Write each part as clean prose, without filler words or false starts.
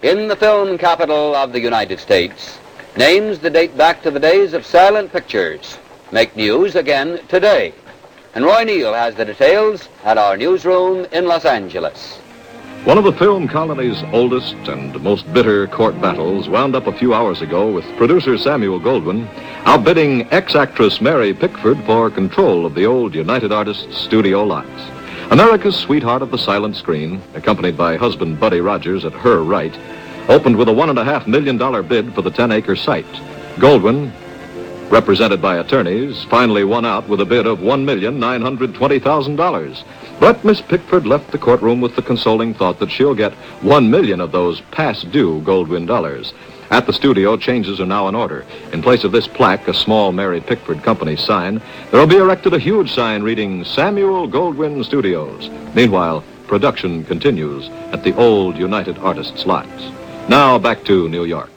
in the film capital of the United States, names that date back to the days of silent pictures make news again today. And Roy Neal has the details at our newsroom in Los Angeles. One of the film colony's oldest and most bitter court battles wound up a few hours ago with producer Samuel Goldwyn outbidding ex-actress Mary Pickford for control of the old United Artists studio lots. America's sweetheart of the silent screen, accompanied by husband Buddy Rogers at her right, opened with a $1.5 million bid for the 10-acre site. Goldwyn, represented by attorneys, finally won out with a bid of $1,920,000. But Miss Pickford left the courtroom with the consoling thought that she'll get $1 million of those past-due Goldwyn dollars. At the studio, changes are now in order. In place of this plaque, a small Mary Pickford Company sign, there will be erected a huge sign reading Samuel Goldwyn Studios. Meanwhile, production continues at the old United Artists lots. Now back to New York.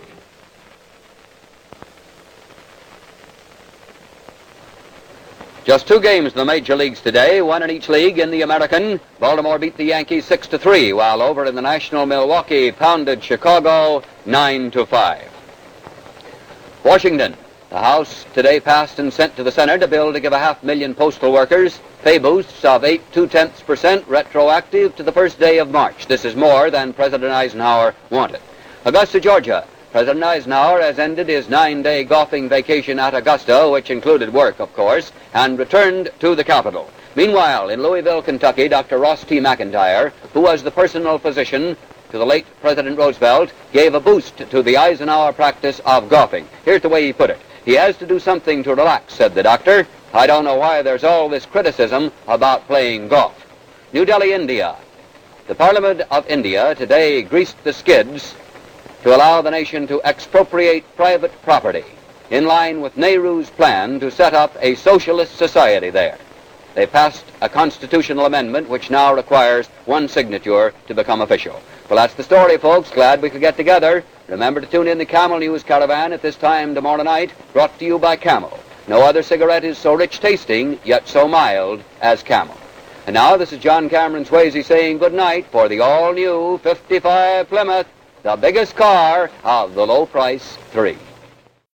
Just two games in the major leagues today, one in each league. In the American, Baltimore beat the Yankees 6-3, while over in the National, Milwaukee pounded Chicago 9-5. Washington, the House today passed and sent to the Senate a bill to give 500,000 postal workers pay boosts of 8.2% retroactive to the first day of March. This is more than President Eisenhower wanted. Augusta, Georgia. President Eisenhower has ended his 9-day golfing vacation at Augusta, which included work, of course, and returned to the capital. Meanwhile, in Louisville, Kentucky, Dr. Ross T. McIntyre, who was the personal physician to the late President Roosevelt, gave a boost to the Eisenhower practice of golfing. Here's the way he put it. He has to do something to relax, said the doctor. I don't know why there's all this criticism about playing golf. New Delhi, India. The Parliament of India today greased the skids to allow the nation to expropriate private property, in line with Nehru's plan to set up a socialist society there. They passed a constitutional amendment which now requires one signature to become official. Well, that's the story, folks. Glad we could get together. Remember to tune in the Camel News Caravan at this time tomorrow night, brought to you by Camel. No other cigarette is so rich tasting, yet so mild as Camel. And now, this is John Cameron Swayze saying good night for the all-new 55 Plymouth, the biggest car of the low-price 3.